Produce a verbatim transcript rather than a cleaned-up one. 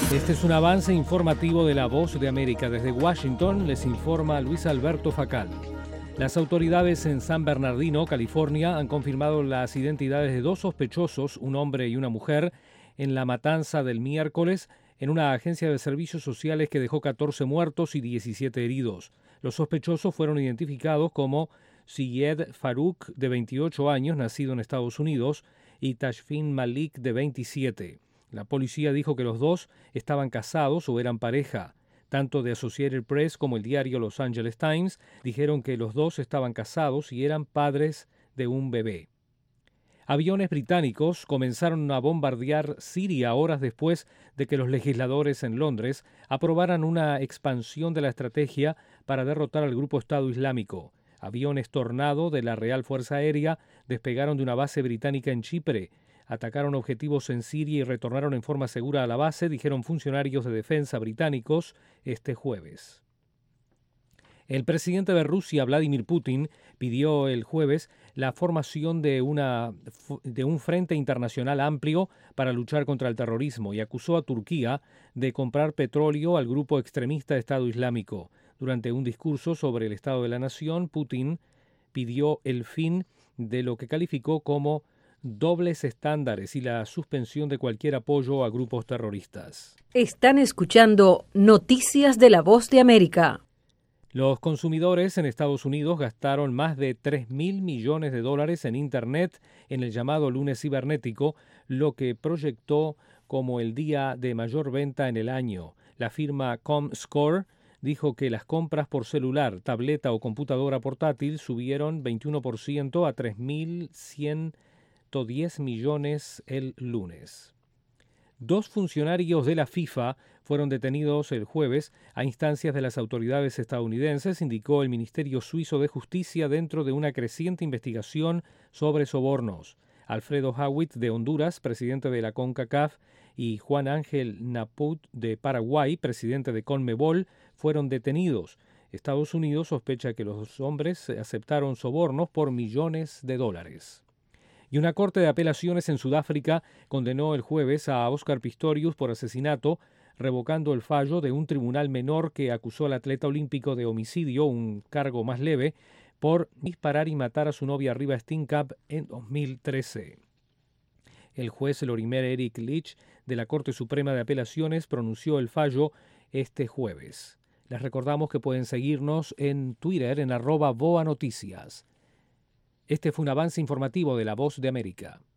Este es un avance informativo de La Voz de América. Desde Washington les informa Luis Alberto Facal. Las autoridades en San Bernardino, California, han confirmado las identidades de dos sospechosos, un hombre y una mujer, en la matanza del miércoles en una agencia de servicios sociales que dejó catorce muertos y diecisiete heridos. Los sospechosos fueron identificados como Syed Farouk, de veintiocho años, nacido en Estados Unidos, y Tashfin Malik, de veintisiete. La policía dijo que los dos estaban casados o eran pareja. Tanto The Associated Press como el diario Los Angeles Times dijeron que los dos estaban casados y eran padres de un bebé. Aviones británicos comenzaron a bombardear Siria horas después de que los legisladores en Londres aprobaran una expansión de la estrategia para derrotar al grupo Estado Islámico. Aviones Tornado de la Real Fuerza Aérea despegaron de una base británica en Chipre. Atacaron objetivos en Siria y retornaron en forma segura a la base, dijeron funcionarios de defensa británicos este jueves. El presidente de Rusia, Vladimir Putin, pidió el jueves la formación de, una, de un frente internacional amplio para luchar contra el terrorismo y acusó a Turquía de comprar petróleo al grupo extremista Estado Islámico. Durante un discurso sobre el estado de la nación, Putin pidió el fin de lo que calificó como dobles estándares y la suspensión de cualquier apoyo a grupos terroristas. Están escuchando Noticias de La Voz de América. Los consumidores en Estados Unidos gastaron más de tres mil millones de dólares en Internet en el llamado lunes cibernético, lo que proyectó como el día de mayor venta en el año. La firma Comscore dijo que las compras por celular, tableta o computadora portátil subieron veintiuno por ciento a tres mil ciento diez millones el lunes. Dos funcionarios de la FIFA fueron detenidos el jueves a instancias de las autoridades estadounidenses, indicó el Ministerio Suizo de Justicia dentro de una creciente investigación sobre sobornos. Alfredo Howitt, de Honduras, presidente de la CONCACAF, y Juan Ángel Naput, de Paraguay, presidente de CONMEBOL, fueron detenidos. Estados Unidos sospecha que los hombres aceptaron sobornos por millones de dólares. Y una corte de apelaciones en Sudáfrica condenó el jueves a Oscar Pistorius por asesinato, revocando el fallo de un tribunal menor que acusó al atleta olímpico de homicidio, un cargo más leve, por disparar y matar a su novia Riva Steenkamp en dos mil trece. El juez Lorimer Eric Leach de la Corte Suprema de Apelaciones pronunció el fallo este jueves. Les recordamos que pueden seguirnos en Twitter en arroba Boa Noticias. Este fue un avance informativo de La Voz de América.